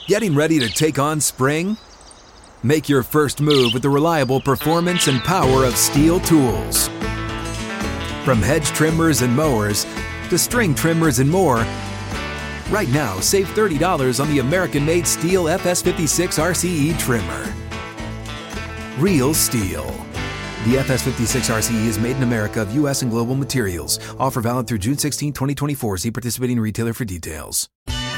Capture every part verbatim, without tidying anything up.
Getting ready to take on spring? Make your first move with the reliable performance and power of Steel tools. From hedge trimmers and mowers to string trimmers and more, right now save thirty dollars on the American-made Steel F S fifty-six R C E trimmer. Real Steel. The F S fifty-six R C E is made in America of U S and global materials. Offer valid through June sixteenth, twenty twenty-four. See participating retailer for details.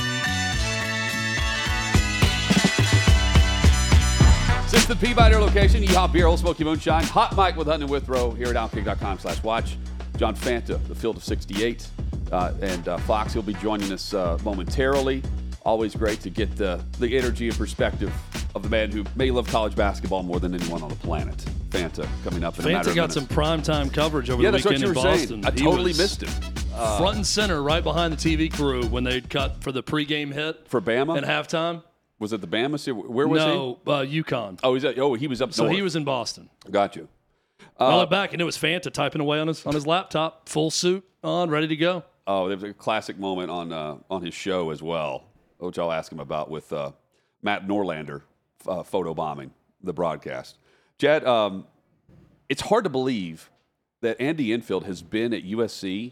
Since the Peabody location, Yeehaw Beer, Old Smoky Moonshine, Hot Mike with Hutton and Withrow here at outkick.com slash watch. John Fanta, the Field of sixty-eight, uh, and uh, Fox, he'll be joining us uh, momentarily. Always great to get the, the energy and perspective of the man who may love college basketball more than anyone on the planet. Fanta coming up in Fanta a matter of got minutes. some primetime coverage over yeah, the that's what weekend you in were Boston. Saying. I He totally was missed him. Uh, front and center, right behind the T V crew when they cut for the pregame hit for Bama at halftime. Was it the Bama? Se- Where was no, he? No, uh, UConn. Oh, he's at, oh, he was up so north. he was in Boston. Got you. Uh, I Uh, look back and it was Fanta typing away on his on his laptop, full suit on, ready to go. Oh, there was a classic moment on uh, on his show as well, which I'll ask him about with uh, Matt Norlander uh, photobombing the broadcast. Jed, um, it's hard to believe that Andy Enfield has been at U S C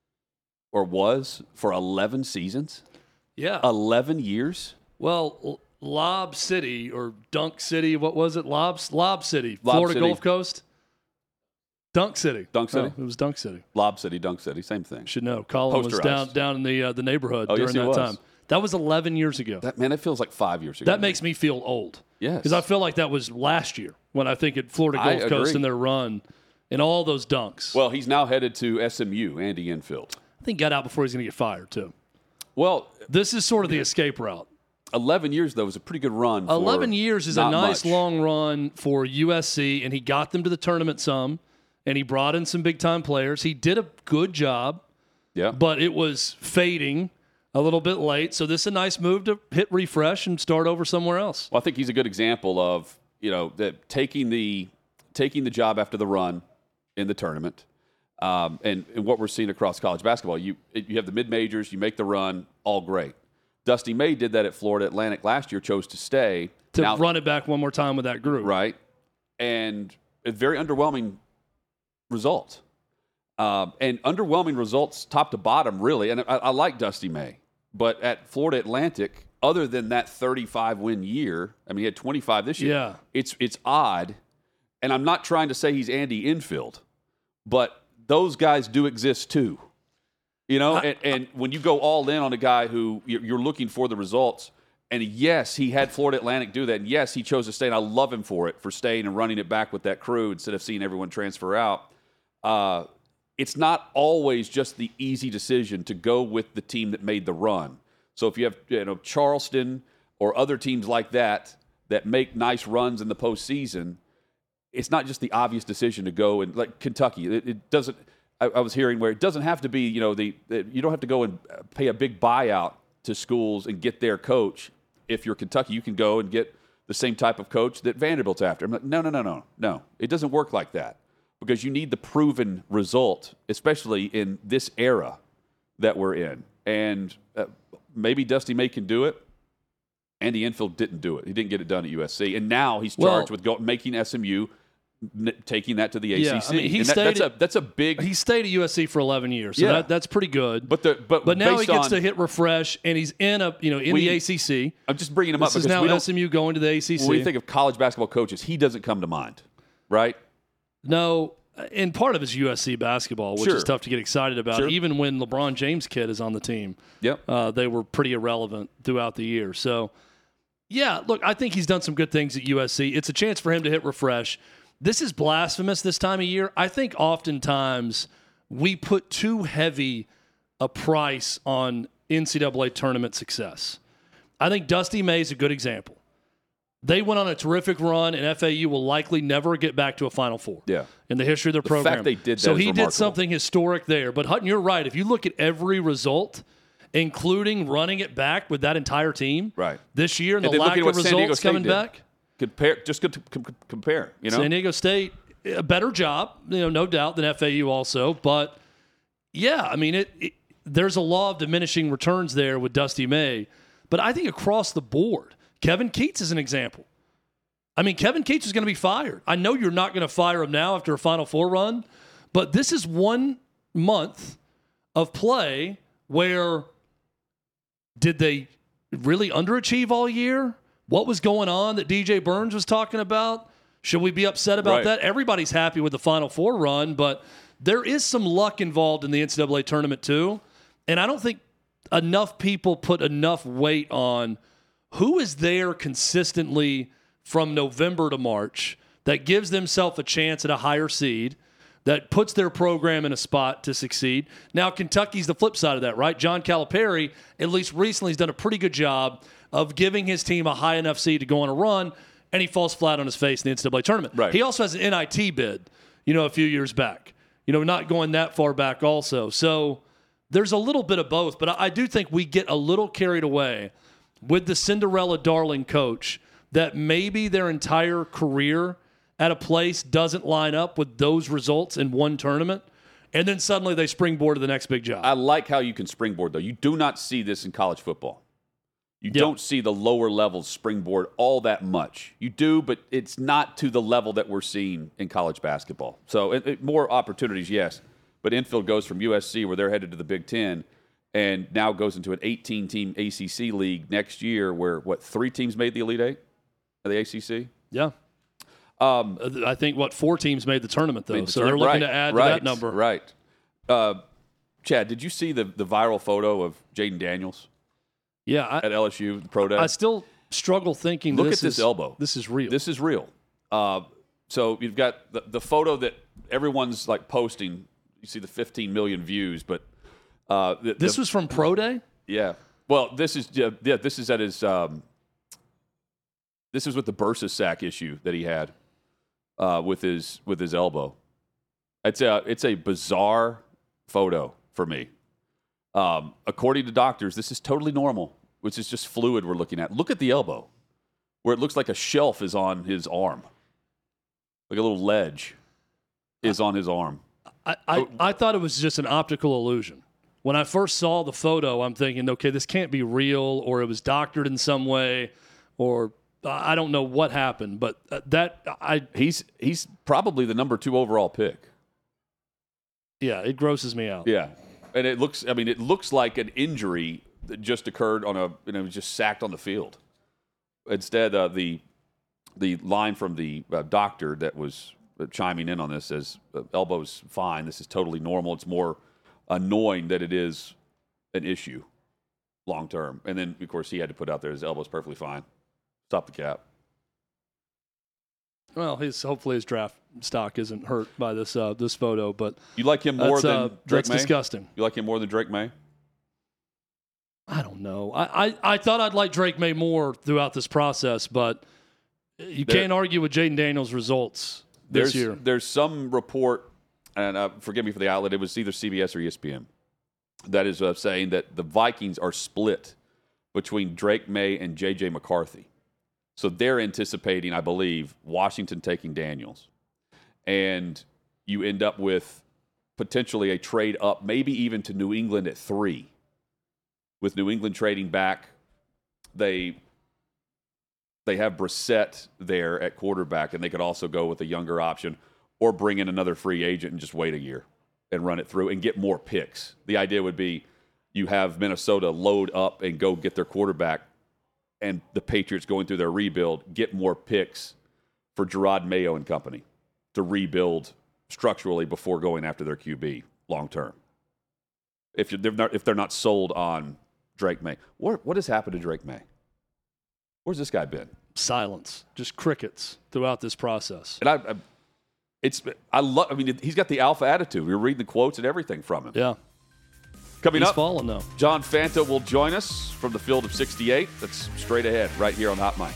or was for eleven seasons. Yeah, eleven years. Well, Lob City or Dunk City, what was it? Lob Lob City, Lob Florida City. Gulf Coast. Dunk City. Dunk City. Oh, it was Dunk City. Lob City, Dunk City, same thing. Should know. Colin was down down in the uh, the neighborhood oh, during yes, he that was. time. That was eleven years ago. That man, it feels like five years ago. That makes me feel old. Yes. Because I feel like that was last year when I think at Florida I Gulf Coast agree. in their run and all those dunks. Well, he's now headed to S M U, Andy Enfield. I think he got out before he's going to get fired, too. Well, this is sort of the escape route. eleven years, though, was a pretty good run. For eleven years is a not nice much. long run for U S C, and he got them to the tournament some, and he brought in some big-time players. He did a good job, yeah, but it was fading a little bit late. So this is a nice move to hit refresh and start over somewhere else. Well, I think he's a good example of, you know, that taking the taking the job after the run in the tournament, um, and, and what we're seeing across college basketball. You you have the mid-majors, you make the run, all great. Dusty May did that at Florida Atlantic last year, chose to stay. To now, run it back one more time with that group. Right. And a very underwhelming result. Um, and underwhelming results top to bottom, really. And I, I like Dusty May. But at Florida Atlantic, other than that thirty-five win year, I mean, he had twenty-five this year. Yeah. It's, it's odd. And I'm not trying to say he's Andy Enfield, but those guys do exist too. You know, I, and, and when you go all in on a guy who you're, you're looking for the results, and yes, he had Florida Atlantic do that, and yes, he chose to stay, and I love him for it, for staying and running it back with that crew instead of seeing everyone transfer out. Uh, it's not always just the easy decision to go with the team that made the run. So if you have, you know, Charleston or other teams like that that make nice runs in the postseason, it's not just the obvious decision to go and, like Kentucky, it, it doesn't. I, I was hearing where it doesn't have to be, you know, the, the you don't have to go and pay a big buyout to schools and get their coach. If you're Kentucky, you can go and get the same type of coach that Vanderbilt's after. I'm like, no, no, no, no, no. It doesn't work like that because you need the proven result, especially in this era that we're in. And uh, maybe Dusty May can do it. Andy Enfield didn't do it. He didn't get it done at U S C. And now he's charged Well, with go, making S M U, n- taking that to the A C C. Yeah, I mean, he And that, stayed that's, at, a, that's a big... He stayed at U S C for eleven years, so Yeah. that, that's pretty good. But the but, but now he based gets on, to hit refresh, and he's in a you know in We- the A C C. I'm just bringing him This up is because now we don't, S M U going to the A C C. when we think of college basketball coaches, he doesn't come to mind, right? No, and part of it's U S C basketball, which Sure. is tough to get excited about. Sure. Even when LeBron James' kid is on the team, Yep. uh, they were pretty irrelevant throughout the year. So, yeah, look, I think he's done some good things at U S C. It's a chance for him to hit refresh. This is blasphemous this time of year. I think oftentimes we put too heavy a price on N C double A tournament success. I think Dusty May is a good example. They went on a terrific run, and F A U will likely never get back to a Final Four Yeah. in the history of their The program. fact they did that so is he remarkable. did something historic there. But Hutton, you're right. If you look at every result, including running it back with that entire team Right. this year, and, And the then look lack at of what San Diego results State coming did. back. Compare, just good to com- compare, you know? San Diego State, a better job, you know, no doubt, than F A U also. But, yeah, I mean, it, it there's a law of diminishing returns there with Dusty May. But I think across the board, Kevin Keats is an example. I mean, Kevin Keats is going to be fired. I know you're not going to fire him now after a Final Four run, but this is one month of play where did they really underachieve all year? What was going on that D J Burns was talking about? Should we be upset about right. that? Everybody's happy with the Final Four run, but there is some luck involved in the N C double A tournament too. And I don't think enough people put enough weight on who is there consistently from November to March that gives themselves a chance at a higher seed, that puts their program in a spot to succeed. Now, Kentucky's the flip side of that, right? John Calipari, at least recently, has done a pretty good job of giving his team a high enough seed to go on a run, and he falls flat on his face in the N C double A tournament. Right. He also has an N I T bid, you know, a few years back. You know, not going that far back also. So there's a little bit of both, but I do think we get a little carried away with the Cinderella darling coach that maybe their entire career at a place doesn't line up with those results in one tournament, and then suddenly they springboard to the next big job. I like how you can springboard, though. You do not see this in college football. You Yep. don't see the lower levels springboard all that much. You do, but it's not to the level that we're seeing in college basketball. So it, it, more opportunities, yes. But Enfield goes from U S C, where they're headed to the Big Ten, and now goes into an eighteen-team A C C league next year where, what, three teams made the Elite Eight of the A C C? Yeah. Um, I think, what, four teams made the tournament, though, made the so turn- they're looking right, to add right, to that number. Right. Uh, Chad, did you see the, the viral photo of Jaden Daniels Yeah. I, at L S U, the pro day? I still struggle thinking Look this at this is, elbow. This is real. This is real. Uh, so you've got the, the photo that everyone's like posting. You see the fifteen million views, but uh, the, this the, was from Pro Day? yeah. Well, this is yeah, yeah. This is at his. Um, this is with the bursa sac issue that he had uh, with his with his elbow. It's a it's a bizarre photo for me. Um, according to doctors, this is totally normal, which is just fluid we're looking at. Look at the elbow, where it looks like a shelf is on his arm, like a little ledge is on his arm. I, I, I thought it was just an optical illusion. When I first saw the photo, I'm thinking, okay, this can't be real, or it was doctored in some way, or I don't know what happened. But that I He's he's probably the number two overall pick. yeah, it grosses me out. Yeah, and it looks. I mean, it looks like an injury that just occurred on a. You know, just sacked on the field. Instead, uh, the the line from the uh, doctor that was chiming in on this says, uh, "Elbow's fine. This is totally normal. It's more annoying that it is an issue long term." And then, of course, he had to put out there his elbow's perfectly fine. Stop the cap. Well, his hopefully his draft stock isn't hurt by this uh, this photo, but You like him more that's, than uh, Drake that's May? disgusting. You like him more than Drake May? I don't know. I, I, I thought I'd like Drake May more throughout this process, but you There- can't argue with Jaden Daniels' results this There's, year. there's some report, and uh, forgive me for the outlet, it was either C B S or E S P N, that is uh, saying that the Vikings are split between Drake May and J J McCarthy. So they're anticipating, I believe, Washington taking Daniels. And you end up with potentially a trade up, maybe even to New England at three. With New England trading back, they they have Brissett there at quarterback, and they could also go with a younger option or bring in another free agent and just wait a year and run it through and get more picks. The idea would be you have Minnesota load up and go get their quarterback, and the Patriots going through their rebuild, get more picks for Gerard Mayo and company to rebuild structurally before going after their Q B long term. If you're, they're not, if they're not sold on Drake May, what what has happened to Drake May? Where's this guy been? Silence, just crickets throughout this process. And I, I it's I love. I mean, he's got the alpha attitude. We were reading the quotes and everything from him. Yeah, Coming he's up, falling though. John Fanta will join us from the field of sixty-eight. That's straight ahead, right here on Hot Mic.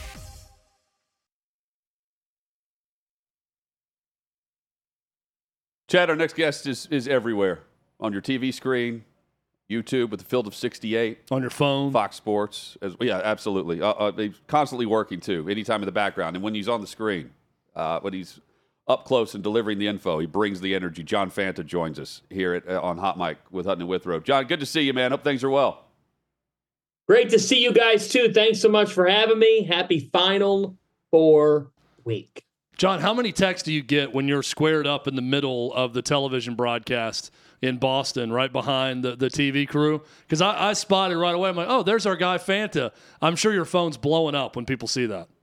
Chad, our next guest is is everywhere on your T V screen, YouTube with the field of sixty-eight, On your phone. Fox Sports. As, yeah, absolutely. Uh, uh, he's constantly working too, anytime in the background. And when he's on the screen, uh, when he's up close and delivering the info, he brings the energy. John Fanta joins us here at, uh, on Hot Mic with Hutton and Withrow. John, good to see you, man. Hope things are well. Great to see you guys, too. Thanks so much for having me. Happy Final Four week. John, how many texts do you get when you're squared up in the middle of the television broadcast in Boston, right behind the, the T V crew? Because I, I spotted right away. I'm like, oh, there's our guy Fanta. I'm sure your phone's blowing up when people see that.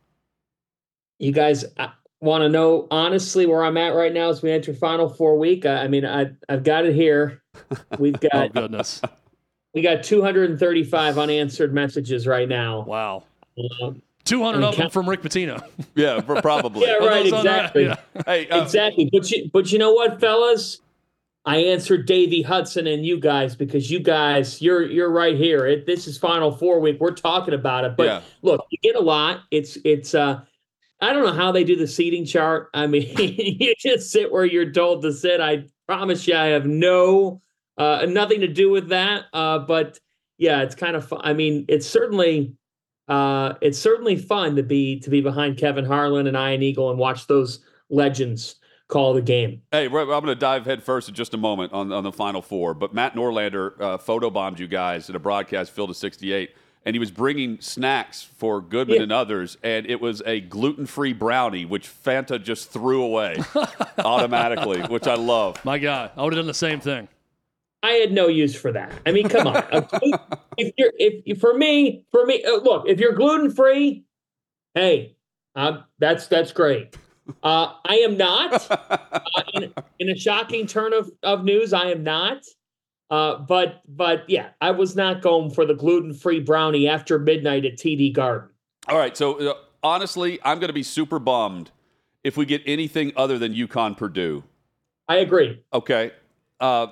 You guys want to know, honestly, where I'm at right now as we enter Final Four week? I, I mean, I, I've got it here. We've got oh, goodness. We got two hundred thirty-five unanswered messages right now. Wow. Um, two hundred of them from Rick Pitino. Yeah, probably. Yeah, right, exactly. Yeah. Hey, uh, exactly. But you, but you know what, fellas? I answered Davey Hudson and you guys because you guys, you're you're right here. It, this is Final Four week. We're talking about it. But yeah. look, you get a lot. It's it's. Uh, I don't know how they do the seating chart. I mean, you just sit where you're told to sit. I promise you, I have no uh, nothing to do with that. Uh, but yeah, it's kind of fun. I mean, it's certainly. Uh, it's certainly fun to be to be behind Kevin Harlan and Ian Eagle and watch those legends call the game. Hey, I'm going to dive head first in just a moment on, on the Final Four. But Matt Norlander uh, photobombed you guys at a broadcast field of sixty-eight, and he was bringing snacks for Goodman Yeah. and others, and it was a gluten-free brownie, which Fanta just threw away automatically, which I love. My guy, I would have done the same thing. I had no use for that. I mean, come on. if you're, if for me, for me, uh, look, if you're gluten free, hey, uh, that's that's great. Uh, I am not. Uh, in, in a shocking turn of, of news, I am not. Uh, but but yeah, I was not going for the gluten free brownie after midnight at T D Garden. All right, so uh, honestly, I'm going to be super bummed if we get anything other than UConn Purdue. I agree. Okay. Uh,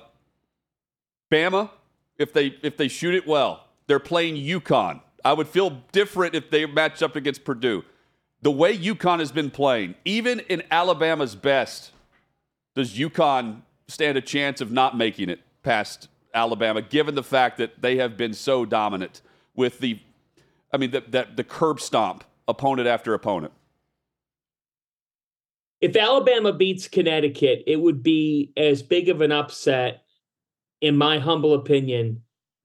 Bama, if they if they shoot it well, they're playing UConn. I would feel different if they match up against Purdue. The way UConn has been playing, even in Alabama's best, does UConn stand a chance of not making it past Alabama, given the fact that they have been so dominant with the, I mean, the, that the curb stomp opponent after opponent? If Alabama beats Connecticut, it would be as big of an upset, in my humble opinion,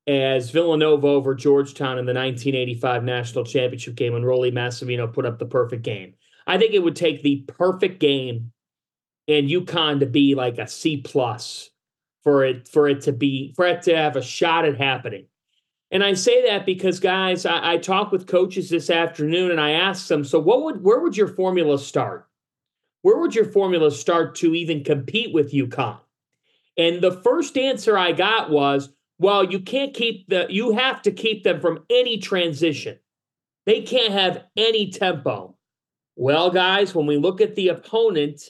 as Villanova over Georgetown in the nineteen eighty-five national championship game when Rolly Massimino put up the perfect game. I think it would take the perfect game and UConn to be like a C plus for it for it to be for it to have a shot at happening. And I say that because, guys, I, I talked with coaches this afternoon and I asked them, so what would where would your formula start? Where would your formula start to even compete with UConn? And the first answer I got was, well, you can't keep the, you have to keep them from any transition. They can't have any tempo. Well, guys, when we look at the opponent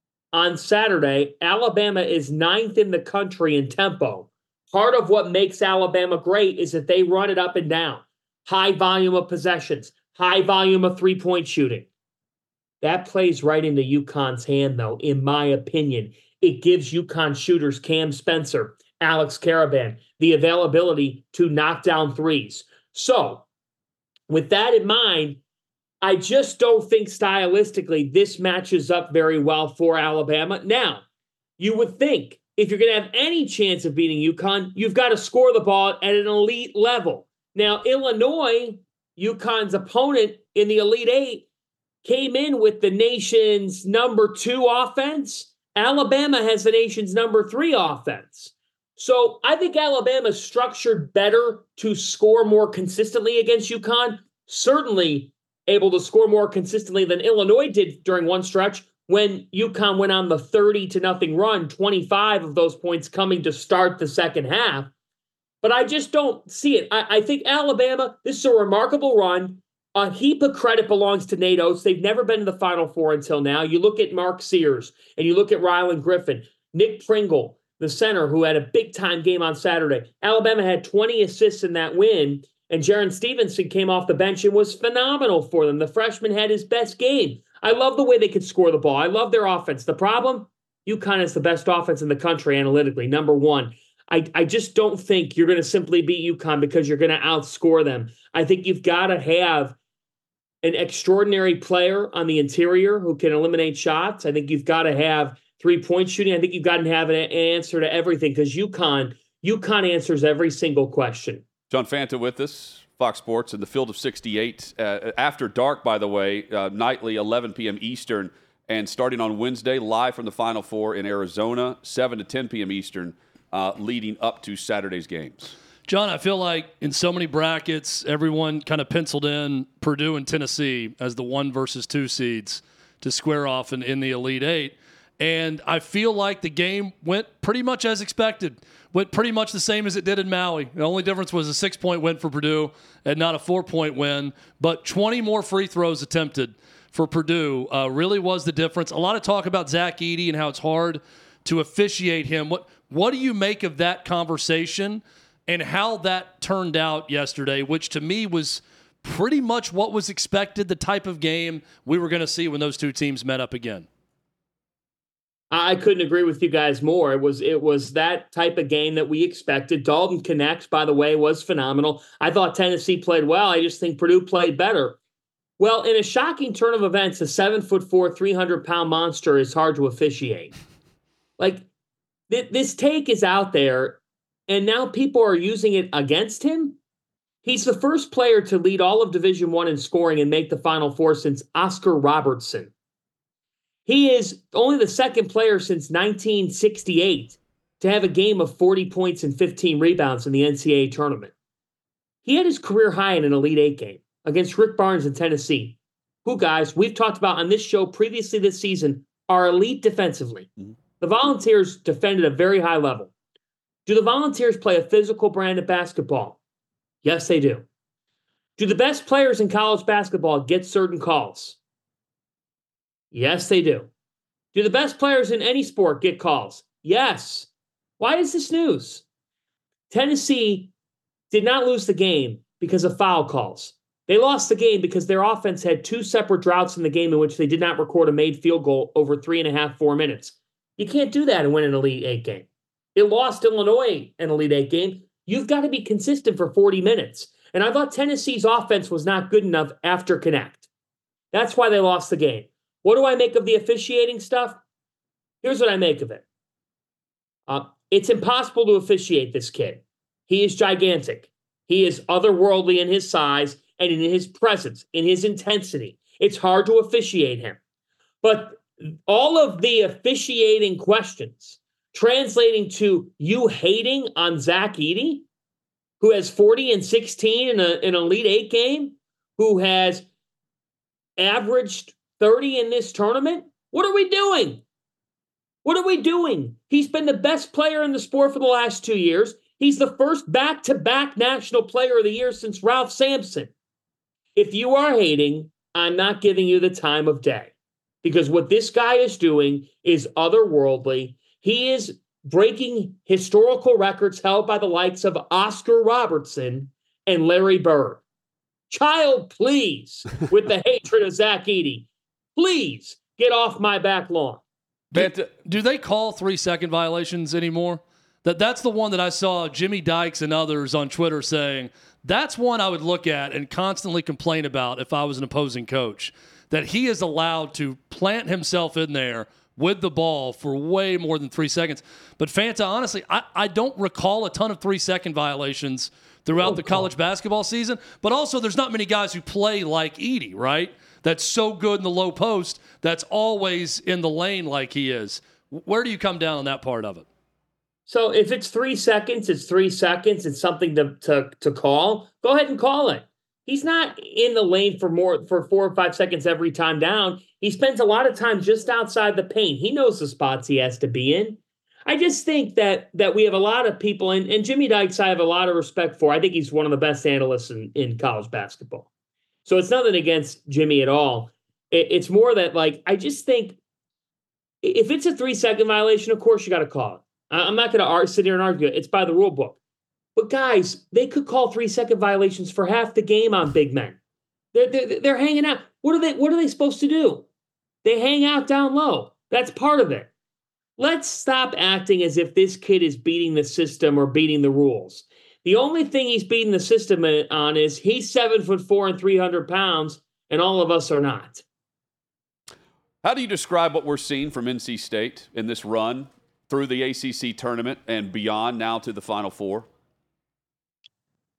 on Saturday, Alabama is ninth in the country in tempo. Part of what makes Alabama great is that they run it up and down. High volume of possessions, high volume of three-point shooting. That plays right into UConn's hand, though, in my opinion. It gives UConn shooters Cam Spencer, Alex Caravan, the availability to knock down threes. So, with that in mind, I just don't think stylistically this matches up very well for Alabama. Now, you would think if you're going to have any chance of beating UConn, you've got to score the ball at an elite level. Now, Illinois, UConn's opponent in the Elite Eight, came in with the nation's number two offense. Alabama has the nation's number three offense. So I think Alabama's structured better to score more consistently against UConn. Certainly able to score more consistently than Illinois did during one stretch when UConn went on the thirty to nothing run, twenty-five of those points coming to start the second half. But I just don't see it. I, I think Alabama, this is a remarkable run. A heap of credit belongs to Nate Oates. They've never been in the Final Four until now. You look at Mark Sears, and you look at Rylan Griffin, Nick Pringle, the center, who had a big-time game on Saturday. Alabama had twenty assists in that win, and Jaron Stevenson came off the bench and was phenomenal for them. The freshman had his best game. I love the way they could score the ball. I love their offense. The problem, UConn is the best offense in the country analytically, number one. I, I just don't think you're going to simply beat UConn because you're going to outscore them. I think you've got to have an extraordinary player on the interior who can eliminate shots. I think you've got to have three-point shooting. I think you've got to have an answer to everything because UConn, UConn answers every single question. John Fanta with us, Fox Sports, in the Field of sixty-eight. Uh, after dark, by the way, uh, nightly, eleven p.m. Eastern, and starting on Wednesday, live from the Final Four in Arizona, seven to ten p.m. Eastern, uh, leading up to Saturday's games. John, I feel like in so many brackets, everyone kind of penciled in Purdue and Tennessee as the one versus two seeds to square off in, in the Elite Eight. And I feel like the game went pretty much as expected. Went pretty much the same as it did in Maui. The only difference was a six-point win for Purdue and not a four-point win. But twenty more free throws attempted for Purdue uh, really was the difference. A lot of talk about Zach Edey and how it's hard to officiate him. What what do you make of that conversation and how that turned out yesterday, which to me was pretty much what was expected, the type of game we were going to see when those two teams met up again? I couldn't agree with you guys more. It was it was that type of game that we expected. Dalton Knecht, by the way, was phenomenal. I thought Tennessee played well. I just think Purdue played better. Well, in a shocking turn of events, a seven foot four, three hundred pound monster is hard to officiate. Like th- this take is out there, and now people are using it against him. He's the first player to lead all of Division One in scoring and make the Final Four since Oscar Robertson. He is only the second player since nineteen sixty-eight to have a game of forty points and fifteen rebounds in the N C double A tournament. He had his career high in an Elite Eight game against Rick Barnes in Tennessee, who, guys, we've talked about on this show previously this season, are elite defensively. Mm-hmm. The Volunteers defend at a very high level. Do the Volunteers play a physical brand of basketball? Yes, they do. Do the best players in college basketball get certain calls? Yes, they do. Do the best players in any sport get calls? Yes. Why is this news? Tennessee did not lose the game because of foul calls. They lost the game because their offense had two separate droughts in the game in which they did not record a made field goal over three and a half, four minutes. You can't do that and win an Elite Eight game. It lost Illinois an Elite Eight game. You've got to be consistent for forty minutes. And I thought Tennessee's offense was not good enough after Knecht. That's why they lost the game. What do I make of the officiating stuff? Here's what I make of it. Uh, it's impossible to officiate this kid. He is gigantic. He is otherworldly in his size and in his presence, in his intensity. It's hard to officiate him. But all of the officiating questions translating to you hating on Zach Edey, who has forty and sixteen in, a, in an Elite Eight game, who has averaged thirty in this tournament? What are we doing? What are we doing? He's been the best player in the sport for the last two years. He's the first back-to-back National Player of the Year since Ralph Sampson. If you are hating, I'm not giving you the time of day. Because what this guy is doing is otherworldly. He is breaking historical records held by the likes of Oscar Robertson and Larry Bird. Child, please, with the hatred of Zach Edey. Please get off my back lawn. Do, do they call three-second violations anymore? That That's the one that I saw Jimmy Dykes and others on Twitter saying, that's one I would look at and constantly complain about if I was an opposing coach, that he is allowed to plant himself in there with the ball for way more than three seconds. But Fanta, honestly, I, I don't recall a ton of three-second violations throughout oh, the college God. basketball season, but also there's not many guys who play like Edey, right? That's so good in the low post, that's always in the lane like he is. Where do you come down on that part of it? So if it's three seconds, it's three seconds. It's something to, to, to call. Go ahead and call it. He's not in the lane for more for four or five seconds every time down. He spends a lot of time just outside the paint. He knows the spots he has to be in. I just think that that we have a lot of people, and, and Jimmy Dykes I have a lot of respect for. I think he's one of the best analysts in, in college basketball. So it's nothing against Jimmy at all. It, it's more that, like, I just think if it's a three-second violation, of course you got to call it. I'm not going to sit here and argue it. It's by the rule book. But, guys, they could call three-second violations for half the game on big men. They're, they're, they're hanging out. What are they, what are they supposed to do? They hang out down low. That's part of it. Let's stop acting as if this kid is beating the system or beating the rules. The only thing he's beating the system on is he's seven foot four and three hundred pounds, and all of us are not. How do you describe what we're seeing from N C State in this run through the A C C tournament and beyond now to the Final Four?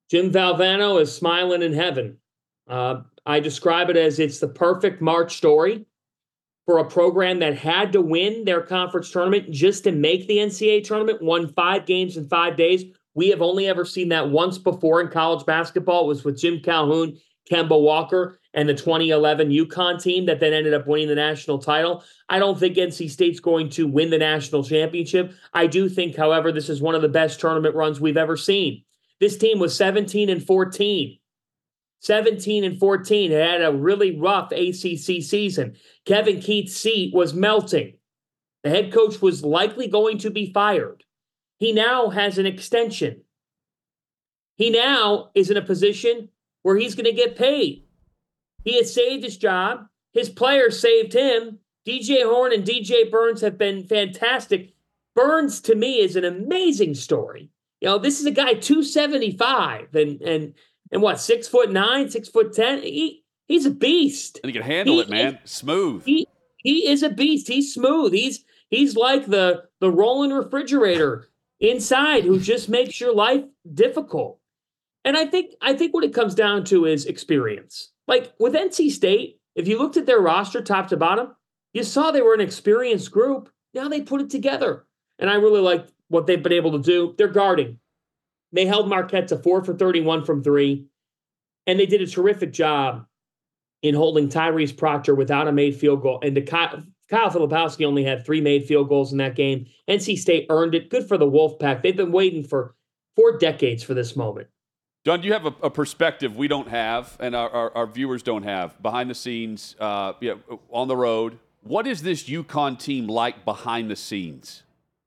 Jim Valvano is smiling in heaven. Uh, I describe it as it's the perfect March story for a program that had to win their conference tournament just to make the N C double A tournament, won five games in five days. We have only ever seen that once before in college basketball. It was with Jim Calhoun, Kemba Walker, and the twenty eleven UConn team that then ended up winning the national title. I don't think N C State's going to win the national championship. I do think, however, this is one of the best tournament runs we've ever seen. This team was seventeen and fourteen. seventeen and fourteen. It had a really rough A C C season. Kevin Keith's seat was melting. The head coach was likely going to be fired. He now has an extension. He now is in a position where he's going to get paid. He has saved his job. His players saved him. D J Horne and D J Burns have been fantastic. Burns, to me, is an amazing story. You know, this is a guy two seventy-five and and and what, six foot nine, six foot ten. He he's a beast. And he can handle he, it, man. Smooth. He he is a beast. He's smooth. He's he's like the the rolling refrigerator inside who just makes your life difficult. And I think I think what it comes down to is experience. Like with N C State, if you looked at their roster top to bottom, you saw they were an experienced group. Now they put it together. And I really like what they've been able to do. They're guarding. They held Marquette to four for thirty-one from three. And they did a terrific job in holding Tyrese Proctor without a made field goal. And to Kyle, Kyle Filipowski only had three made field goals in that game. N C State earned it. Good for the Wolfpack. They've been waiting for four decades for this moment. John, do you have a, a perspective we don't have and our, our, our viewers don't have behind the scenes, uh, yeah, on the road? What is this UConn team like behind the scenes?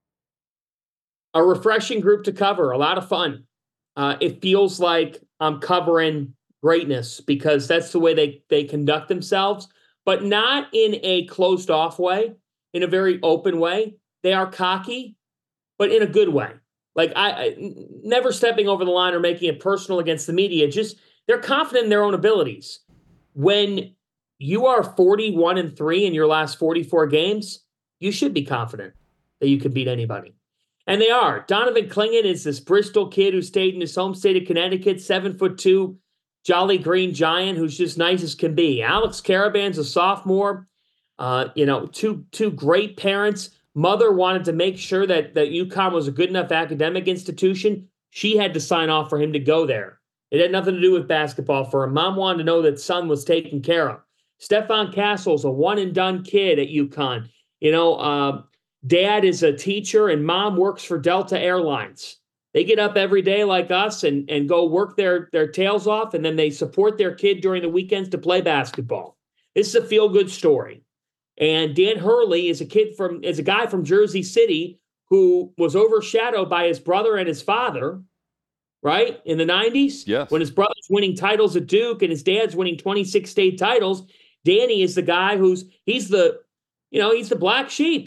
A refreshing group to cover, a lot of fun. Uh, it feels like I'm covering greatness because that's the way they, they conduct themselves, but not in a closed off way, in a very open way. They are cocky, but in a good way. Like I, I never stepping over the line or making it personal against the media. Just they're confident in their own abilities. When you are forty-one and three in your last forty-four games, you should be confident that you can beat anybody. And they are. Donovan Clingan is this Bristol kid who stayed in his home state of Connecticut, seven foot two, jolly green giant who's just nice as can be. Alex Caravan's a sophomore. Uh, you know, two two great parents. Mother wanted to make sure that, that UConn was a good enough academic institution. She had to sign off for him to go there. It had nothing to do with basketball for him. Mom wanted to know that son was taken care of. Stefan Castle's a one-and-done kid at UConn. You know, uh, dad is a teacher and mom works for Delta Airlines. They get up every day like us and, and go work their, their tails off, and then they support their kid during the weekends to play basketball. This is a feel-good story. And Dan Hurley is a kid from is a guy from Jersey City who was overshadowed by his brother and his father, right? In the nineties, yes. When his brother's winning titles at Duke and his dad's winning twenty-six state titles, Danny is the guy who's he's the, you know, he's the black sheep.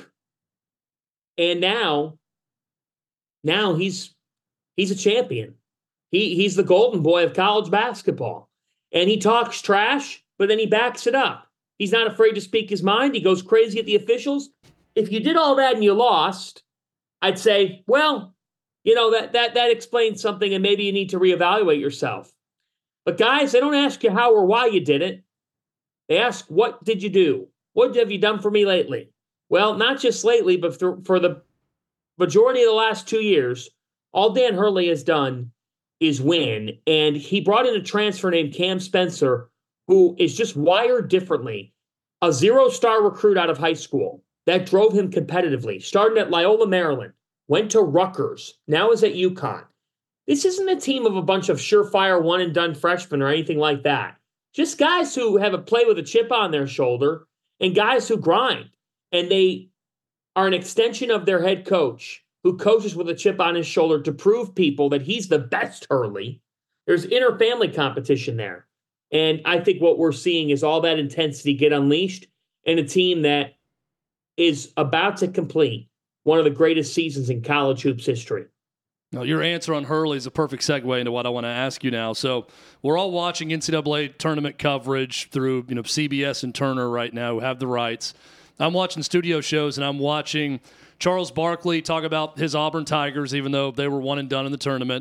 And now, now he's he's a champion. He he's the golden boy of college basketball. And he talks trash, but then he backs it up. He's not afraid to speak his mind. He goes crazy at the officials. If you did all that and you lost, I'd say, well, you know, that that that explains something and maybe you need to reevaluate yourself. But guys, they don't ask you how or why you did it. They ask, what did you do? What have you done for me lately? Well, not just lately, but for, for the majority of the last two years, all Dan Hurley has done is win. And he brought in a transfer named Cam Spencer, who is just wired differently. A zero-star recruit out of high school that drove him competitively. Started at Loyola, Maryland, went to Rutgers, now is at UConn. This isn't a team of a bunch of surefire one-and-done freshmen or anything like that. Just guys who have a play with a chip on their shoulder and guys who grind. And they are an extension of their head coach who coaches with a chip on his shoulder to prove people that he's the best Hurley. There's inter-family competition there. And I think what we're seeing is all that intensity get unleashed and a team that is about to complete one of the greatest seasons in college hoops history. Now, your answer on Hurley is a perfect segue into what I want to ask you now. So we're all watching N C double A tournament coverage through, you know, C B S and Turner right now, who have the rights. I'm watching studio shows, and I'm watching Charles Barkley talk about his Auburn Tigers, even though they were one and done in the tournament.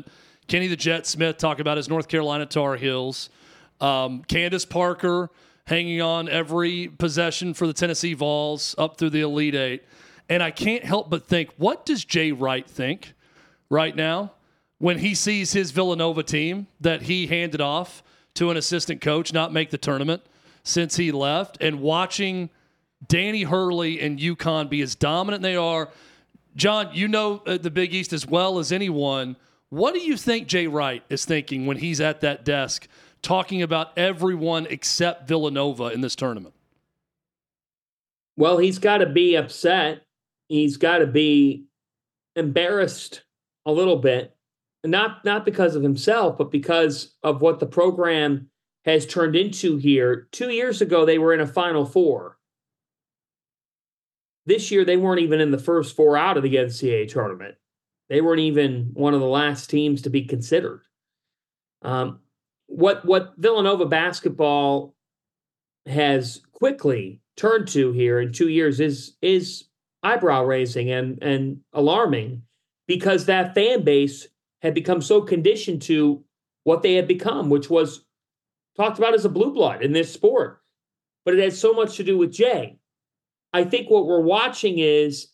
Kenny the Jet Smith talk about his North Carolina Tar Heels. Um, Candace Parker hanging on every possession for the Tennessee Vols up through the Elite Eight. And I can't help but think, what does Jay Wright think right now when he sees his Villanova team that he handed off to an assistant coach not make the tournament since he left, and watching Danny Hurley and UConn be as dominant they are? John, you know the Big East as well as anyone. What do you think Jay Wright is thinking when he's at that desk talking about everyone except Villanova in this tournament? Well, he's got to be upset. He's got to be embarrassed a little bit, not not because of himself, but because of what the program has turned into here. Two years ago, they were in a Final Four. This year, they weren't even in the first four out of the N C double A tournament. They weren't even one of the last teams to be considered. Um, what what Villanova basketball has quickly turned to here in two years is is eyebrow raising and and alarming, because that fan base had become so conditioned to what they had become, which was talked about as a blue blood in this sport. But it had so much to do with Jay. I think what we're watching is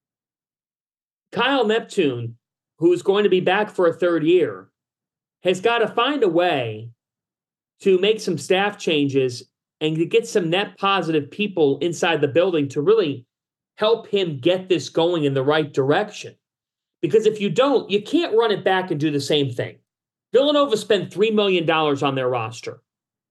Kyle Neptune, who's going to be back for a third year, has got to find a way to make some staff changes and to get some net positive people inside the building to really help him get this going in the right direction. Because if you don't, you can't run it back and do the same thing. Villanova spent three million dollars on their roster.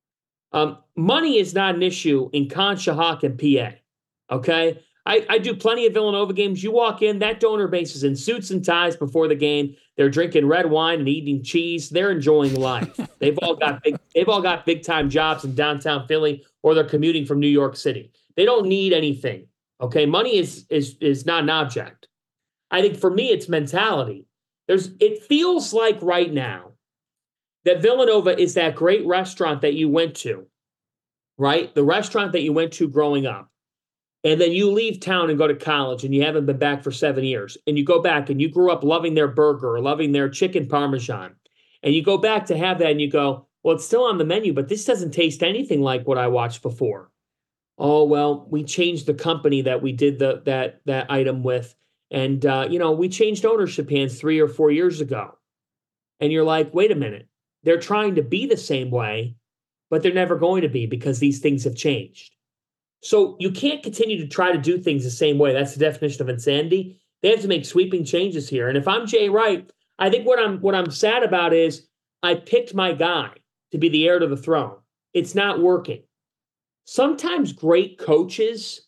Um, money is not an issue in Conshohock and P A, okay? I, I do plenty of Villanova games. You walk in, that donor base is in suits and ties before the game. They're drinking red wine and eating cheese. They're enjoying life. They've all got big, they've all got big-time jobs in downtown Philly, or they're commuting from New York City. They don't need anything, okay? Money is is is not an object. I think for me, it's mentality. There's, it feels like right now that Villanova is that great restaurant that you went to, right? The restaurant that you went to growing up. And then you leave town and go to college and you haven't been back for seven years. And you go back and you grew up loving their burger or loving their chicken parmesan. And you go back to have that and you go, well, it's still on the menu, but this doesn't taste anything like what I watched before. Oh, well, we changed the company that we did the that that item with. And, uh, you know, we changed ownership hands three or four years ago. And you're like, wait a minute. They're trying to be the same way, but they're never going to be because these things have changed. So you can't continue to try to do things the same way. That's the definition of insanity. They have to make sweeping changes here. And if I'm Jay Wright, I think what I'm what I'm sad about is I picked my guy to be the heir to the throne. It's not working. Sometimes great coaches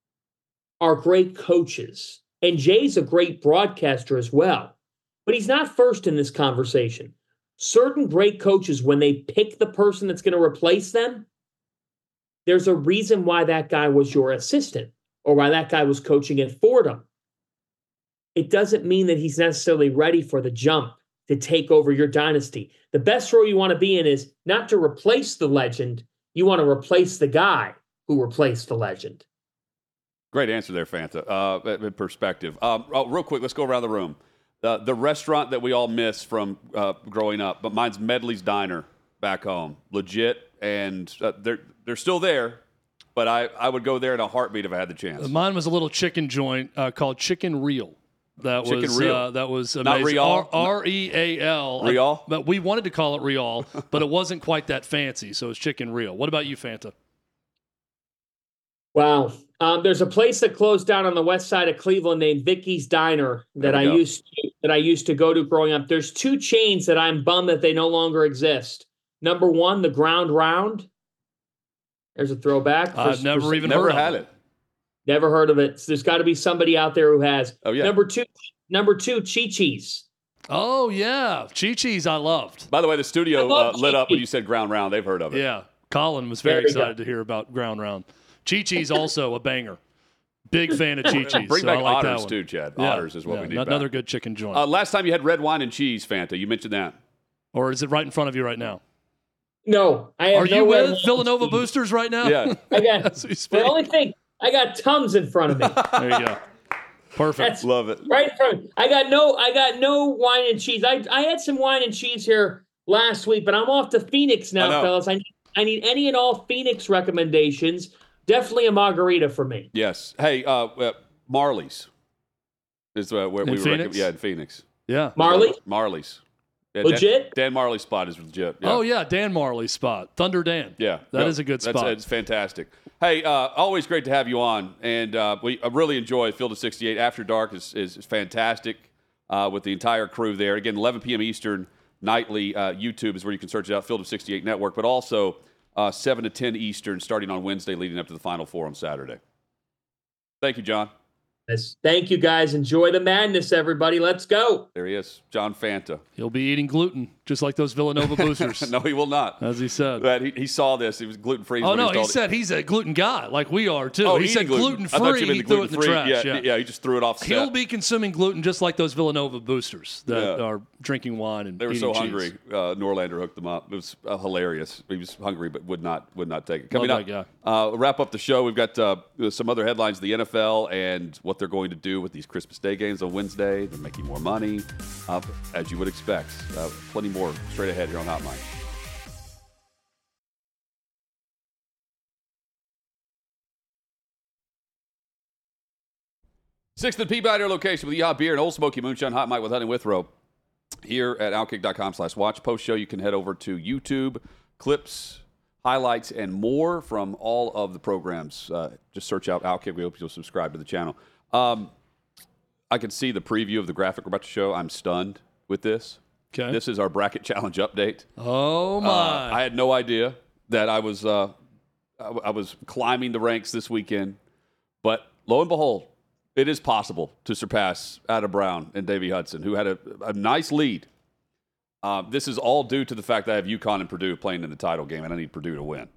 are great coaches. And Jay's a great broadcaster as well. But he's not first in this conversation. Certain great coaches, when they pick the person that's going to replace them, there's a reason why that guy was your assistant or why that guy was coaching at Fordham. It doesn't mean that he's necessarily ready for the jump to take over your dynasty. The best role you want to be in is not to replace the legend. You want to replace the guy who replaced the legend. Great answer there, Fanta. Uh, perspective. Um, oh, real quick, let's go around the room. Uh, the restaurant that we all miss from uh, growing up, but mine's Medley's Diner back home. Legit, and uh, they're they're still there, but I, I would go there in a heartbeat if I had the chance. Mine was a little chicken joint uh, called Chicken Real. That Chicken was Real. Uh, that was Not amazing. Real? R E A L. Real? But we wanted to call it Real, but it wasn't quite that fancy, so it's Chicken Real. What about you, Fanta? Wow. Um, there's a place that closed down on the west side of Cleveland named Vicky's Diner that I go. used to, that I used to go to growing up. There's two chains that I'm bummed that they no longer exist. Number one, the Ground Round. There's a throwback. I've For- never for- even Never heard had of it. Never heard of it. So there's got to be somebody out there who has. Oh, yeah. Number two, number two, Chi-Chi's. Oh, yeah. Chi-Chi's I loved. By the way, the studio I love uh, lit up when Chi-Chi. you said Ground Round. They've heard of it. Yeah. Colin was There very we excited go. to hear about Ground Round. Chi-Chi's also a banger. Big fan of Chi-Chi's. Bring so back I like that Otters, one. too, Chad. Yeah. Otters is what Yeah, we need n- back. Another good chicken joint. Uh, last time you had red wine and cheese, Fanta. You mentioned that. Or is it right in front of you right now? No, I have Are no you red with wine Villanova cheese. boosters right now? Yeah. I got As we speak. the only thing I got Tums in front of me. There you go. Perfect. That's Love it. right from. I got no. I got no wine and cheese. I I had some wine and cheese here last week, but I'm off to Phoenix now, fellas. I need I need any and all Phoenix recommendations. Definitely a margarita for me. Yes. Hey, uh, uh Marley's is uh, where In we were. Phoenix? Yeah, in Phoenix. Yeah. Marley? Marley's. Yeah, Legit? Dan, Dan Marley's spot is legit. Yeah. Oh, yeah, Dan Marley's spot. Thunder Dan. Yeah. that yeah. is a good That's, spot. It's fantastic. Hey, uh, always great to have you on. And uh, we I really enjoy Field of sixty-eight. After Dark is, is, is fantastic uh, with the entire crew there. Again, eleven p.m. Eastern, nightly. Uh, YouTube is where you can search it out, Field of sixty-eight Network. But also uh, seven to ten Eastern starting on Wednesday leading up to the Final Four on Saturday. Thank you, John. Yes. Thank you, guys. Enjoy the madness, everybody. Let's go. There he is, John Fanta. He'll be eating gluten, just like those Villanova boosters. No, he will not. As he said. But he, he saw this. He was gluten free. Oh, no, he said he's a gluten guy, like we are, too. Oh, he said gluten free, he threw it in the trash. Yeah, Yeah, yeah, he just threw it off. He'll set. be consuming gluten just like those Villanova boosters that Yeah. are drinking wine and They were eating so cheese. hungry. Uh, Norlander hooked them up. It was uh, hilarious. He was hungry, but would not would not take it. Love Coming that up, uh, we'll wrap up the show. We've got uh, some other headlines: the N F L and what they're going to do with these Christmas Day games on Wednesday. They're making more money, uh, as you would expect. Uh, plenty more straight ahead here on Hot Mic. Sixth and Peabody location with Yacht Beer and Old Smoky Moonshine Hot Mic with Honey Withrow. Here at outkick dot com slash watch. Post show, you can head over to YouTube, clips, highlights, and more from all of the programs. Uh, just search out Outkick. We hope you'll subscribe to the channel. Um, I can see the preview of the graphic we're about to show. I'm stunned with this. Okay. This is our bracket challenge update. Oh, my. Uh, I had no idea that I was uh, I, I was climbing the ranks this weekend, but lo and behold, it is possible to surpass Adam Brown and Davey Hudson, who had a, a nice lead. Uh, this is all due to the fact that I have UConn and Purdue playing in the title game, and I need Purdue to win.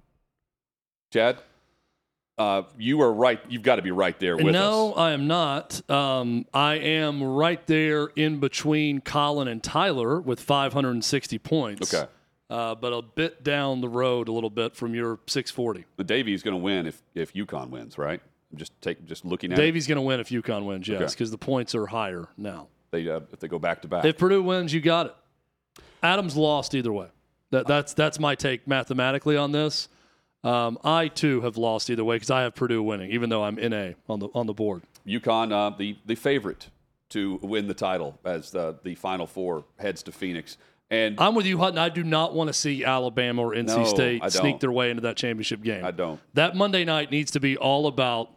Chad, uh, you are right. You've got to be right there with no, us. I am not. Um, I am right there in between Colin and Tyler with five hundred sixty points. Okay. Uh, but a bit down the road a little bit from your six forty. The Davey is going to win if if UConn wins, right? Just take just looking at Davey's going to win if UConn wins, yes, Okay. because the points are higher now. it. They uh, if they go back to back. If Purdue wins, you got it. Adams lost either way. That, that's that's my take mathematically on this. Um, I too have lost either way because I have Purdue winning, even though I'm in A on the on the board. UConn, uh, the the favorite to win the title as the the Final Four heads to Phoenix. And I'm with you, Hutton. I do not want to see Alabama or N C No, State I sneak don't. their way into that championship game. I don't. That Monday night needs to be all about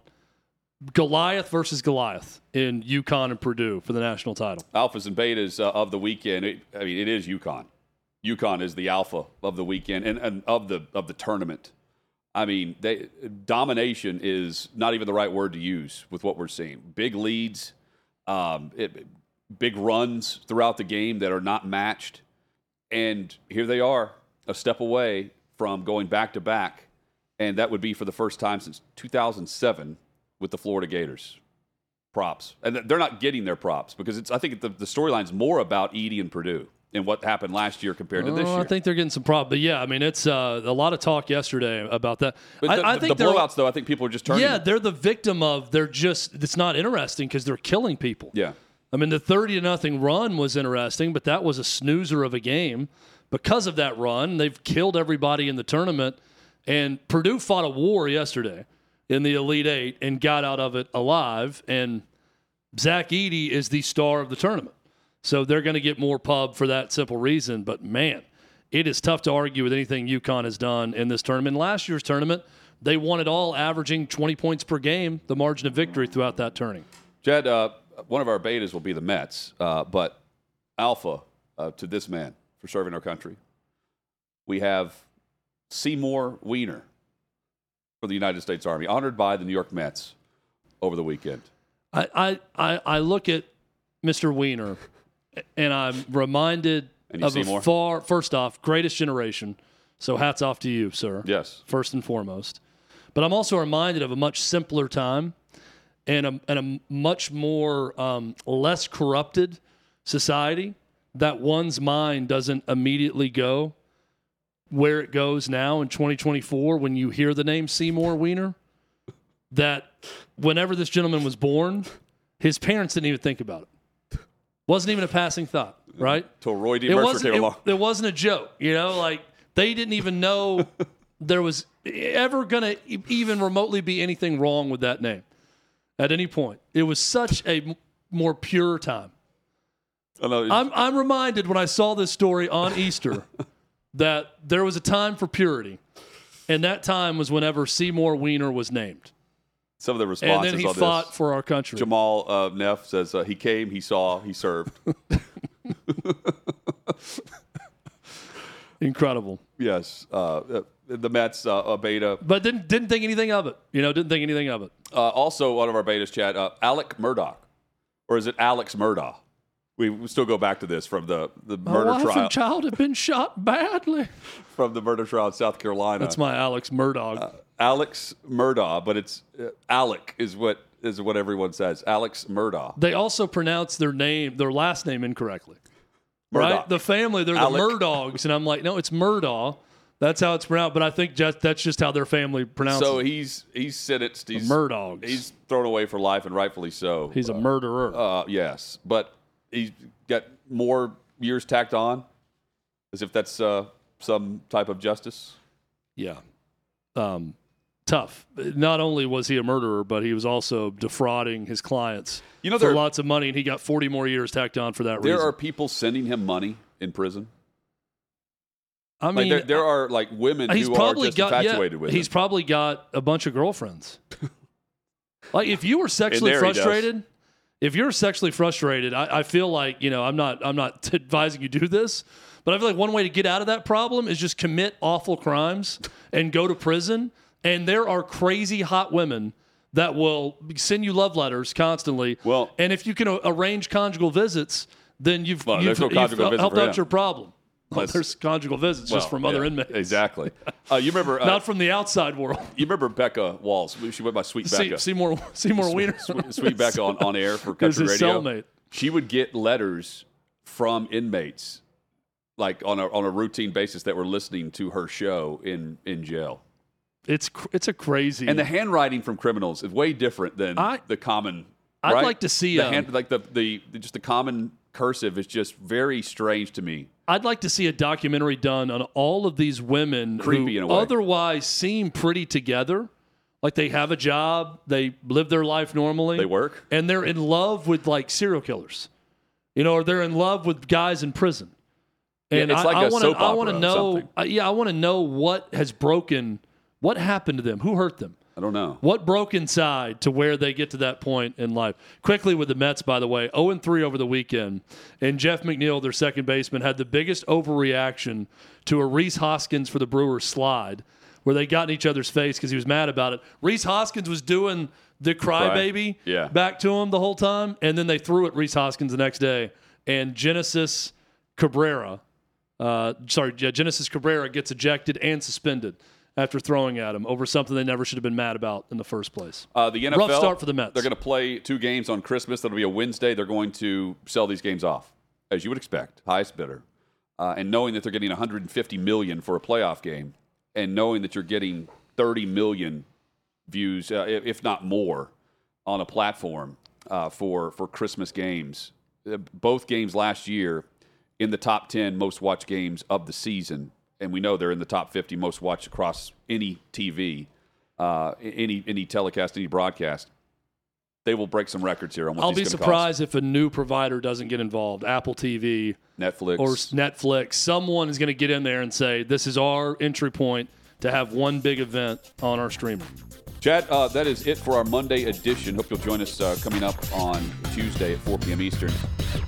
Goliath versus Goliath in UConn and Purdue for the national title. Alphas and betas uh, of the weekend. It, I mean, it is UConn. UConn is the alpha of the weekend and, and of the of the tournament. I mean, they, domination is not even the right word to use with what we're seeing. Big leads, um, it, big runs throughout the game that are not matched. And here they are, a step away from going back to back. And that would be for the first time since two thousand seven with the Florida Gators. Props. And they're not getting their props because it's. I think the, the storyline's more about Edey and Purdue and what happened last year compared to this Oh, year. I think they're getting some problems. But, yeah, I mean, it's uh, a lot of talk yesterday about that. But the, I, I the- think the they're- blowouts, though, I think people are just turning. Yeah, they're the victim of they're just – it's not interesting because they're killing people. Yeah. I mean, the thirty to nothing run was interesting, but that was a snoozer of a game. Because of that run, they've killed everybody in the tournament. And Purdue fought a war yesterday in the Elite Eight and got out of it alive. And Zach Edey is the star of the tournament. So they're going to get more pub for that simple reason. But, man, it is tough to argue with anything UConn has done in this tournament. Last year's tournament, they won it all, averaging twenty points per game, the margin of victory throughout that tourney. Chad, uh, one of our betas will be the Mets, uh, but alpha uh, to this man for serving our country. We have Seymour Wiener for the United States Army, honored by the New York Mets over the weekend. I, I, I, I look at Mister Wiener, and I'm reminded And you of see a more? far, first off, greatest generation. So hats off to you, sir. Yes. First and foremost. But I'm also reminded of a much simpler time and a, and a much more um, less corrupted society that one's mind doesn't immediately go where it goes now in twenty twenty-four when you hear the name Seymour Wiener. That whenever this gentleman was born, His parents didn't even think about it. Wasn't even a passing thought, right? Till Roy D. It Mercer wasn't, came it, along. it wasn't a joke, you know? Like, they didn't even know there was ever going to even remotely be anything wrong with that name at any point. It was such a m- more pure time. I know. I'm, I'm reminded when I saw this story on Easter that there was a time for purity, and that time was whenever Seymour Wiener was named. Some of the responses And then he on fought this. for our country. Jamal uh, Neff says uh, he came, he saw, he served. Incredible. Yes. Uh, the Mets, uh, uh, beta. But didn't didn't think anything of it. You know, didn't think anything of it. Uh, also, one of our betas, Chad, uh, Alec Murdoch. Or is it Alex Murdaugh? We, we still go back to this from the, the murder My wife trial. and child have been shot badly. From the murder trial in South Carolina. That's my Alex Murdaugh. Uh, Alex Murdaugh, but it's uh, Alec is what is what everyone says. Alex Murdaugh. They also pronounce their name, their last name incorrectly. Murdoch. Right? The family, they're Alec. the Murdogs. And I'm like, no, it's Murdaugh. That's how it's pronounced. But I think just, that's just how their family pronounces So it. he's he's sentenced. He's Murdogs. He's thrown away for life, and rightfully so. He's a Uh, murderer. Uh, yes, but he's got more years tacked on, as if that's uh, some type of justice. Yeah. Um, tough. Not only was he a murderer, but he was also defrauding his clients You know, for there, lots of money, and he got forty more years tacked on for that there reason. are people sending him money in prison. I Like mean, there, there are like women he's who are probably just got infatuated yeah, with he's him. probably got a bunch of girlfriends. Like if you were sexually there he does. frustrated, if you're sexually frustrated, I, I feel like, you know, I'm not I'm not advising you do this, but I feel like one way to get out of that problem is just commit awful crimes and go to prison. And there are crazy hot women that will send you love letters constantly. Well- and if you can a- arrange conjugal visits, then you've, Well, you've, there's no you've conjugal hel- visit helped for out him. your problem. Well, Let's- there's conjugal visits Well, just from other yeah, inmates. Exactly. Uh, you remember? Uh, Not from the outside world. you remember Becca Walls? She went by Sweet See, Becca. Seymour, Seymour Wiener. Sweet, Sweet Becca on, on air for is Country his Radio. cellmate. She would get letters from inmates, like on a on a routine basis, that were listening to her show in in jail. It's cr- it's a crazy. And the handwriting from criminals is way different than I- the common. I'd right? like to see, the um, hand, like the, the the just the common cursive is just very strange to me. I'd like to see a documentary done on all of these women Creepy who in a way. otherwise seem pretty together. Like they have a job, they live their life normally. They work. And they're in love with like serial killers. You know, or they're in love with guys in prison. Yeah, And it's I, like I a wanna, soap I want to opera or know something. uh, yeah, I want to know what has broken, what happened to them, who hurt them. I don't know. What broke inside to where they get to that point in life? Quickly with the Mets, by the way, oh and three over the weekend. And Jeff McNeil, their second baseman, had the biggest overreaction to a Rhys Hoskins for the Brewers slide where they got in each other's face because he was mad about it. Rhys Hoskins was doing the crybaby Yeah. back to him the whole time, and then they threw at Rhys Hoskins the next day. And Genesis Cabrera, uh, sorry, yeah, Genesis Cabrera gets ejected and suspended after throwing at him over something they never should have been mad about in the first place. Uh, the N F L, Rough start for the Mets. They're going to play two games on Christmas. That'll be a Wednesday. They're going to sell these games off, as you would expect, highest bidder. Uh, and knowing that they're getting one hundred fifty million dollars for a playoff game, and knowing that you're getting thirty million views, uh, if not more, on a platform uh, for for Christmas games. Uh, both games last year in the top ten most watched games of the season. And we know they're in the top fifty most watched across any T V, uh, any any telecast, any broadcast. They will break some records here on what I'll these be gonna surprised if a new provider doesn't get involved. Apple T V cost. Netflix. or Netflix. Someone is going to get in there and say, this is our entry point to have one big event on our streamer. Chad, uh, that is it for our Monday edition. Hope you'll join us uh, coming up on Tuesday at four p.m. Eastern